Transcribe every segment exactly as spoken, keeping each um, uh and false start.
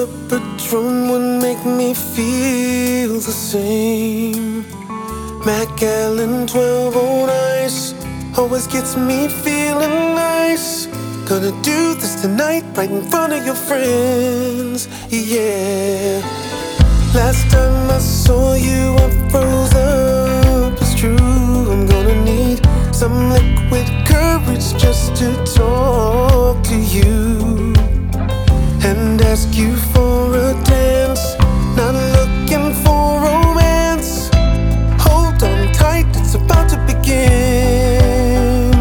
the Patron would make me feel the same. Macallan twelve on ice always gets me feeling nice. Gonna do this tonight right in front of your friends, yeah. Last time I saw you I froze up, it's true. I'm gonna need some liquid courage just to talk to you and ask you for a dance. Not looking for romance. Hold on tight, it's about to begin.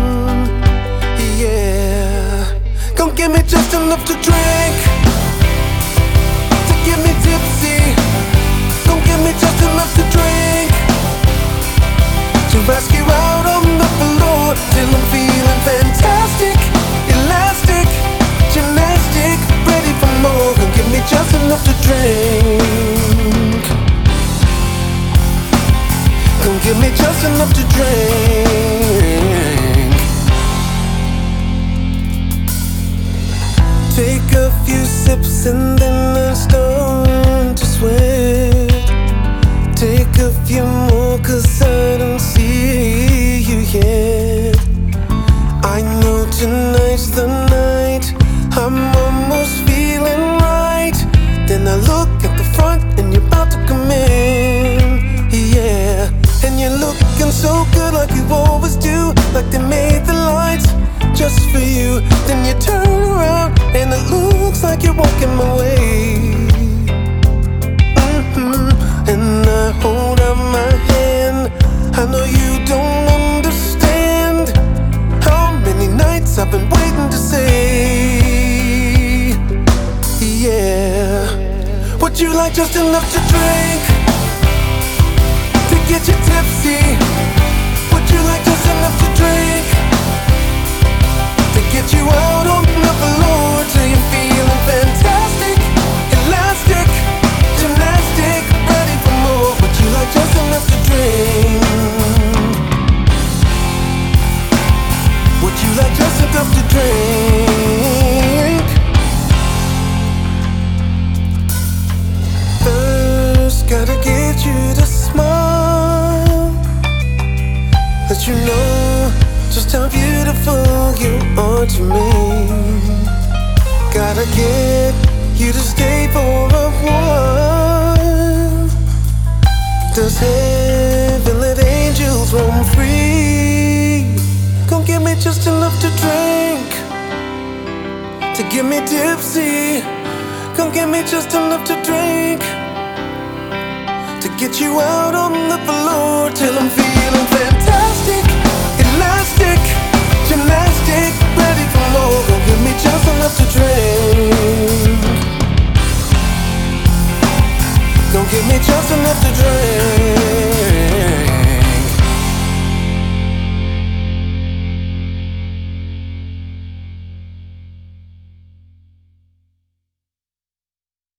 Yeah, come give me just enough to drink, to get me tipsy. Come give me just enough to drink, to ask you out on the floor till I'm feeling fantastic, elastic, gymnastic, ready for more. Come give me just enough to drink. Come give me just enough to drink. Take a few sips and then I start to sweat. Take a few more cause I don't see you yet. I know tonight's the night, I'm almost feeling right. Then I look at the front and you're about to come in, yeah. And you're looking so good like you always do, like they made the lights just for you. Then you turn around and it looks like you're walking my way. Mm-hmm. And I hold out my hand. I know you don't understand how many nights I've been waiting to say, yeah. Would you like just enough to drink, to get you tipsy? Would you like just enough to drink, to get you out on the floor till you're feeling fantastic, elastic, gymnastic, ready for more? Would you like just enough to drink? Would you like just enough to drink? First, gotta get you to smile, let you know just how beautiful you are to me. Gotta get you to stay for a while. Does heaven let angels roam free? Come give me just enough to drink, to get me tipsy. Come give me just enough to drink, to get you out on the floor till I'm feeling fantastic, elastic, gymnastic, ready for more. Come give me just enough to drink. Come give me just enough to drink.